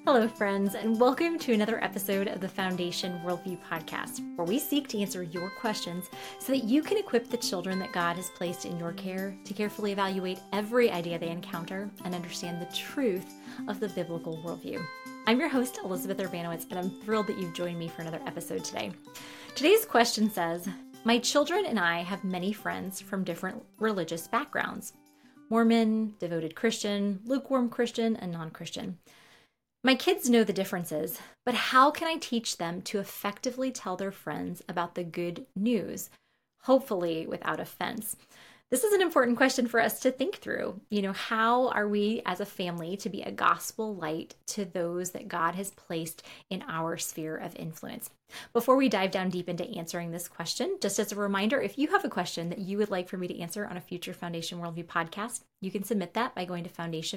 Hello, friends, and welcome to another episode of the Foundation Worldview Podcast, where we seek to answer your questions so that you can equip the children that God has placed in your care to carefully evaluate every idea they encounter and understand the truth of the biblical worldview. I'm your host, Elizabeth Urbanowitz, and I'm thrilled that you've joined me for another episode today. Today's question says, my children and I have many friends from different religious backgrounds: Mormon, devoted Christian, lukewarm Christian, and non-Christian. My kids know the differences, but how can I teach them to effectively tell their friends about the good news, hopefully without offense? This is an important question for us to think through. How are we as a family to be a gospel light to those that God has placed in our sphere of influence? Before we dive down deep into answering this question, just as a reminder, if you have a question that you would like for me to answer on a future Foundation Worldview podcast, you can submit that by going to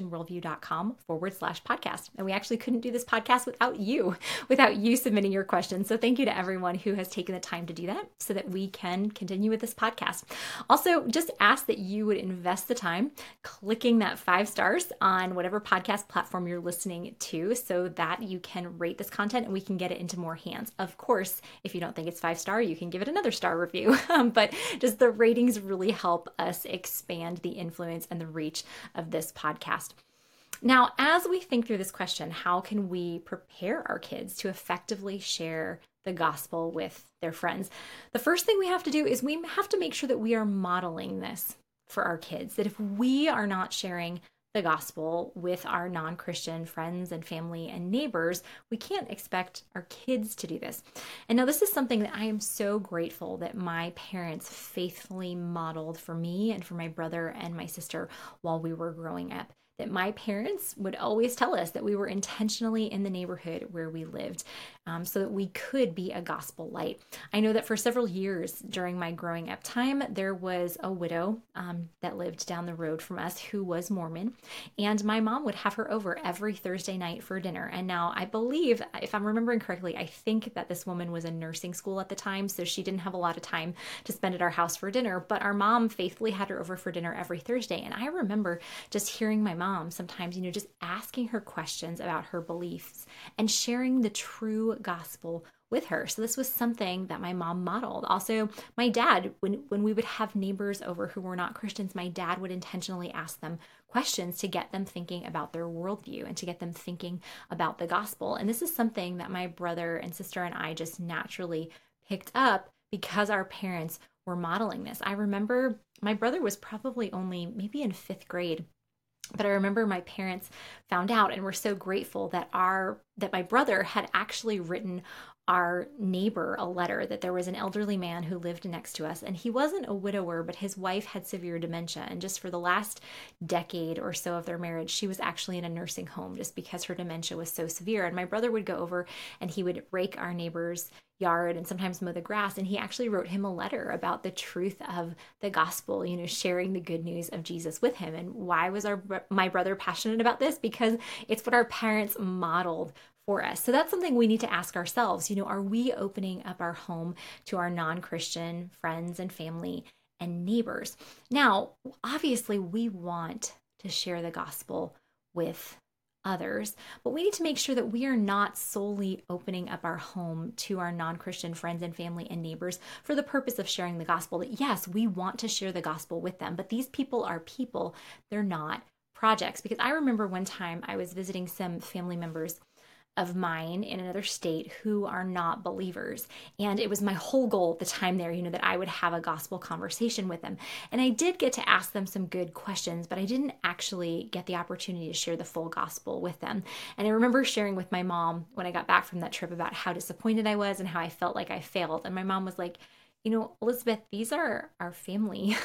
foundationworldview.com/podcast. And we actually couldn't do this podcast without you submitting your questions. So thank you to everyone who has taken the time to do that so that we can continue with this podcast. Also, just ask that you would invest the time clicking that 5 stars on whatever podcast platform you're listening to so that you can rate this content and we can get it into more hands. Of course, if you don't think it's 5-star, you can give it another star review. But just the ratings really help us expand the influence and the reach of this podcast. Now, as we think through this question, how can we prepare our kids to effectively share the gospel with their friends? The first thing we have to do is we have to make sure that we are modeling this for our kids, that if we are not sharing the gospel with our non-Christian friends and family and neighbors, we can't expect our kids to do this. And now this is something that I am so grateful that my parents faithfully modeled for me and for my brother and my sister while we were growing up. That my parents would always tell us that we were intentionally in the neighborhood where we lived so that we could be a gospel light. I know that for several years during my growing up time, there was a widow that lived down the road from us who was Mormon, and my mom would have her over every Thursday night for dinner. And now I believe, if I'm remembering correctly, I think that this woman was in nursing school at the time, so she didn't have a lot of time to spend at our house for dinner, but our mom faithfully had her over for dinner every Thursday. And I remember just hearing my mom sometimes, just asking her questions about her beliefs and sharing the true gospel with her. So this was something that my mom modeled. Also, my dad, when we would have neighbors over who were not Christians, my dad would intentionally ask them questions to get them thinking about their worldview and to get them thinking about the gospel. And this is something that my brother and sister and I just naturally picked up because our parents were modeling this. I remember my brother was probably only maybe in 5th grade. But I remember my parents found out and were so grateful that my brother had actually written our neighbor a letter, that there was an elderly man who lived next to us, and he wasn't a widower, but his wife had severe dementia. And just for the last decade or so of their marriage, she was actually in a nursing home just because her dementia was so severe. And my brother would go over and he would rake our neighbor's yard and sometimes mow the grass. And he actually wrote him a letter about the truth of the gospel, sharing the good news of Jesus with him. And why was my brother passionate about this? Because it's what our parents modeled for us. So that's something we need to ask ourselves. Are we opening up our home to our non-Christian friends and family and neighbors? Now, obviously, we want to share the gospel with others, but we need to make sure that we are not solely opening up our home to our non-Christian friends and family and neighbors for the purpose of sharing the gospel. That yes, we want to share the gospel with them, but these people are people. They're not projects. Because I remember one time I was visiting some family members of mine in another state who are not believers. And it was my whole goal at the time there, that I would have a gospel conversation with them. And I did get to ask them some good questions, but I didn't actually get the opportunity to share the full gospel with them. And I remember sharing with my mom when I got back from that trip about how disappointed I was and how I felt like I failed. And my mom was like, Elizabeth, these are our family.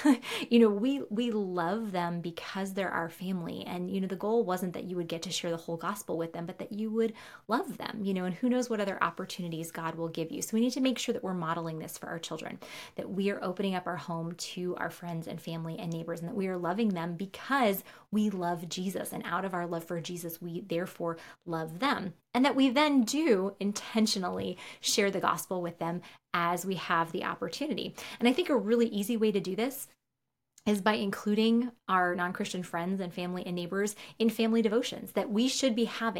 We love them because they're our family. And, the goal wasn't that you would get to share the whole gospel with them, but that you would love them, and who knows what other opportunities God will give you. So we need to make sure that we're modeling this for our children, that we are opening up our home to our friends and family and neighbors, and that we are loving them because we love Jesus. And out of our love for Jesus, we therefore love them. And that we then do intentionally share the gospel with them as we have the opportunity. And I think a really easy way to do this is by including our non-Christian friends and family and neighbors in family devotions that we should be having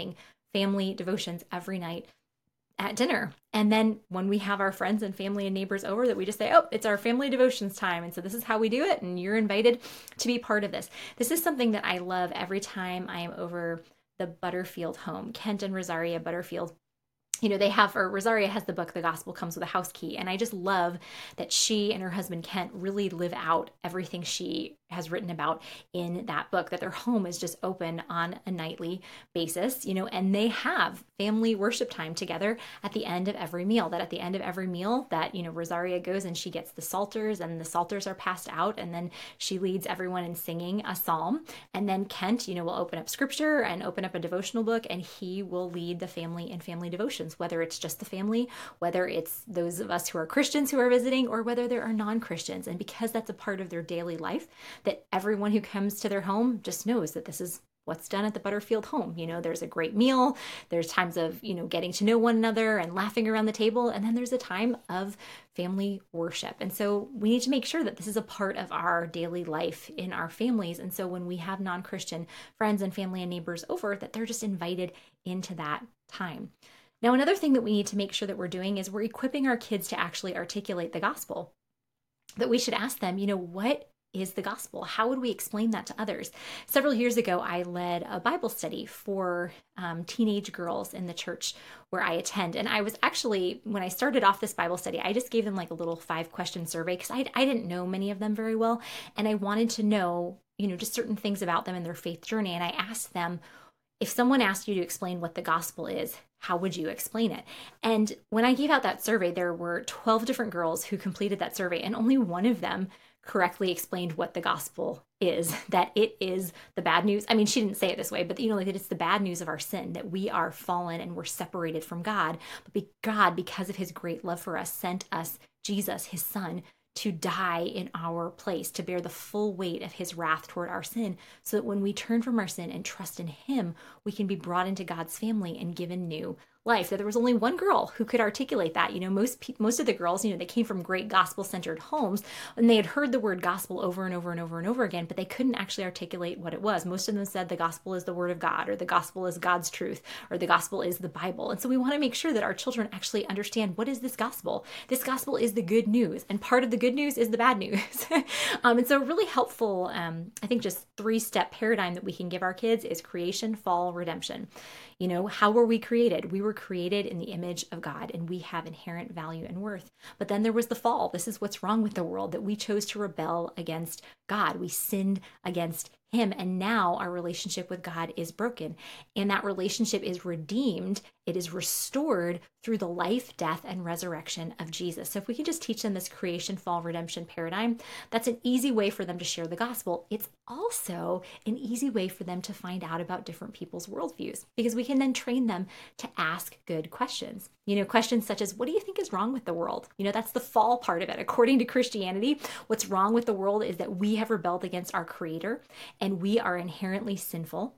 family devotions every night at dinner. And then when we have our friends and family and neighbors over, that we just say, oh, it's our family devotions time. And so this is how we do it. And you're invited to be part of this. This is something that I love every time I am over the Butterfield home, Kent and Rosaria Butterfield. They have, or Rosaria has the book, The Gospel Comes with a House Key. And I just love that she and her husband Kent really live out everything she has written about in that book, that their home is just open on a nightly basis, and they have family worship time together at the end of every meal. That at the end of every meal that, Rosaria goes and she gets the psalters, and the psalters are passed out, and then she leads everyone in singing a psalm. And then Kent, will open up scripture and open up a devotional book, and he will lead the family in family devotions, whether it's just the family, whether it's those of us who are Christians who are visiting, or whether there are non-Christians. And because that's a part of their daily life, that everyone who comes to their home just knows that this is what's done at the Butterfield home. There's a great meal, there's times of, getting to know one another and laughing around the table, and then there's a time of family worship. And so we need to make sure that this is a part of our daily life in our families. And so when we have non-Christian friends and family and neighbors over, that they're just invited into that time. Now, another thing that we need to make sure that we're doing is we're equipping our kids to actually articulate the gospel. That we should ask them, what is the gospel? How would we explain that to others? Several years ago, I led a Bible study for teenage girls in the church where I attend. And I was actually, when I started off this Bible study, I just gave them like a little 5-question survey because I didn't know many of them very well. And I wanted to know, just certain things about them and their faith journey. And I asked them, if someone asked you to explain what the gospel is, how would you explain it? And when I gave out that survey, there were 12 different girls who completed that survey, and only one of them correctly explained what the gospel is, that it is the bad news. I mean, she didn't say it this way, but that it's the bad news of our sin, that we are fallen and we're separated from God. But God, because of his great love for us, sent us Jesus, his son, to die in our place, to bear the full weight of his wrath toward our sin, so that when we turn from our sin and trust in him, we can be brought into God's family and given new life. That there was only one girl who could articulate that. Most of the girls, they came from great gospel-centered homes, and they had heard the word gospel over and over and over and over again, but they couldn't actually articulate what it was. Most of them said the gospel is the word of God, or the gospel is God's truth, or the gospel is the Bible. And so we want to make sure that our children actually understand, what is this gospel? This gospel is the good news, and part of the good news is the bad news. And so really helpful, I think, just 3-step paradigm that we can give our kids is creation, fall, redemption. How were we created? We were created in the image of God, and we have inherent value and worth. But then there was the fall. This is what's wrong with the world, that we chose to rebel against God. We sinned against him, and now our relationship with God is broken, and that relationship is redeemed. It is restored through the life, death, and resurrection of Jesus. So if we can just teach them this creation, fall, redemption paradigm, that's an easy way for them to share the gospel. It's also an easy way for them to find out about different people's worldviews, because we can then train them to ask good questions. Questions such as, what do you think is wrong with the world? That's the fall part of it. According to Christianity, what's wrong with the world is that we have rebelled against our Creator, and we are inherently sinful,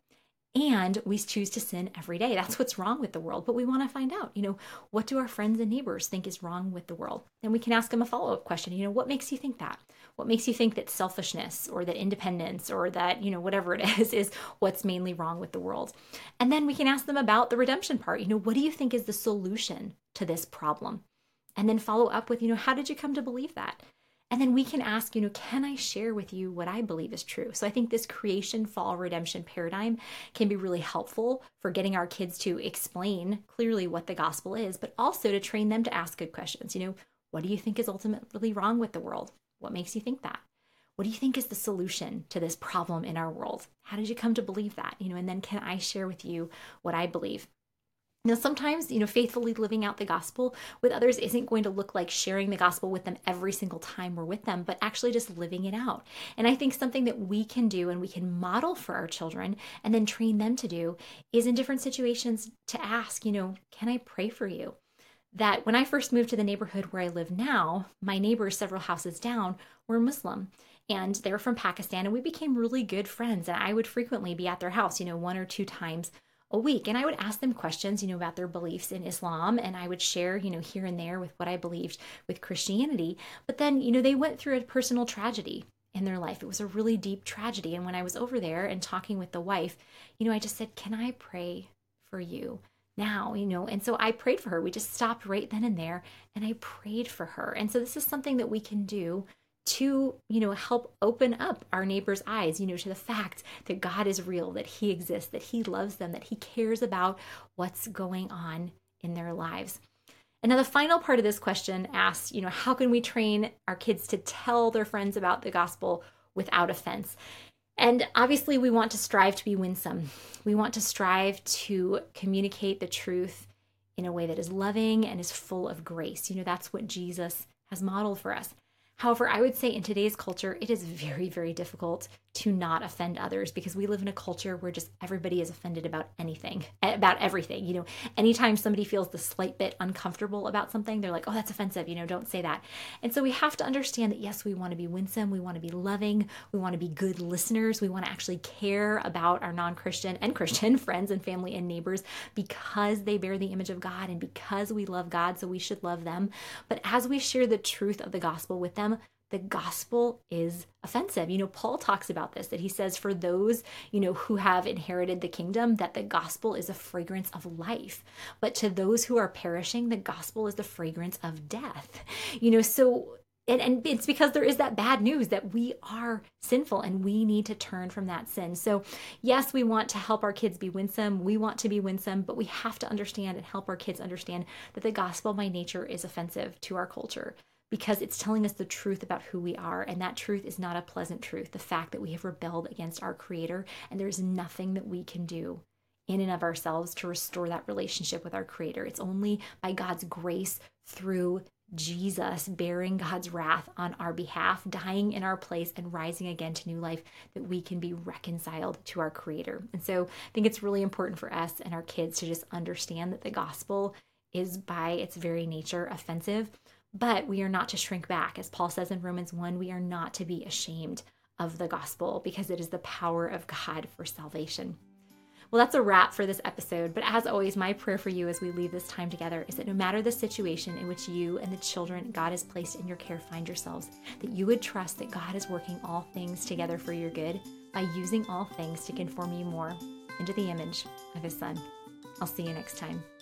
and we choose to sin every day. That's what's wrong with the world. But we want to find out, what do our friends and neighbors think is wrong with the world? And we can ask them a follow-up question. What makes you think that? What makes you think that selfishness, or that independence, or that, whatever it is what's mainly wrong with the world? And then we can ask them about the redemption part. What do you think is the solution to this problem? And then follow up with, how did you come to believe that? And then we can ask, can I share with you what I believe is true? So I think this creation, fall, redemption paradigm can be really helpful for getting our kids to explain clearly what the gospel is, but also to train them to ask good questions. What do you think is ultimately wrong with the world? What makes you think that? What do you think is the solution to this problem in our world? How did you come to believe that? And then can I share with you what I believe? Now, sometimes, faithfully living out the gospel with others isn't going to look like sharing the gospel with them every single time we're with them, but actually just living it out. And I think something that we can do and we can model for our children and then train them to do is in different situations to ask, can I pray for you? That when I first moved to the neighborhood where I live now, my neighbors several houses down were Muslim. And they were from Pakistan, and we became really good friends. And I would frequently be at their house, 1 or 2 times a week. And I would ask them questions, about their beliefs in Islam. And I would share, here and there with what I believed with Christianity. But then, they went through a personal tragedy in their life. It was a really deep tragedy. And when I was over there and talking with the wife, I just said, can I pray for you now, And so I prayed for her. We just stopped right then and there and I prayed for her. And so this is something that we can do to, help open up our neighbors' eyes, to the fact that God is real, that he exists, that he loves them, that he cares about what's going on in their lives. And now the final part of this question asks, how can we train our kids to tell their friends about the gospel without offense? And obviously, we want to strive to be winsome. We want to strive to communicate the truth in a way that is loving and is full of grace. That's what Jesus has modeled for us. However, I would say in today's culture, it is very, very difficult to not offend others because we live in a culture where just everybody is offended about anything, about everything. Anytime somebody feels the slight bit uncomfortable about something, they're like, oh, that's offensive, don't say that. And so we have to understand that, yes, we want to be winsome, we want to be loving, we want to be good listeners, we want to actually care about our non-Christian and Christian friends and family and neighbors because they bear the image of God and because we love God, so we should love them. But as we share the truth of the gospel with them, the gospel is offensive. Paul talks about this, that he says for those, who have inherited the kingdom, that the gospel is a fragrance of life. But to those who are perishing, the gospel is the fragrance of death. So and it's because there is that bad news that we are sinful and we need to turn from that sin. So yes, we want to help our kids be winsome. We want to be winsome, but we have to understand and help our kids understand that the gospel by nature is offensive to our culture, because it's telling us the truth about who we are. And that truth is not a pleasant truth. The fact that we have rebelled against our Creator, and there's nothing that we can do in and of ourselves to restore that relationship with our Creator. It's only by God's grace through Jesus bearing God's wrath on our behalf, dying in our place and rising again to new life, that we can be reconciled to our Creator. And so I think it's really important for us and our kids to just understand that the gospel is by its very nature offensive. But we are not to shrink back. As Paul says in Romans 1, we are not to be ashamed of the gospel because it is the power of God for salvation. Well, that's a wrap for this episode. But as always, my prayer for you as we leave this time together is that no matter the situation in which you and the children God has placed in your care find yourselves, that you would trust that God is working all things together for your good by using all things to conform you more into the image of his Son. I'll see you next time.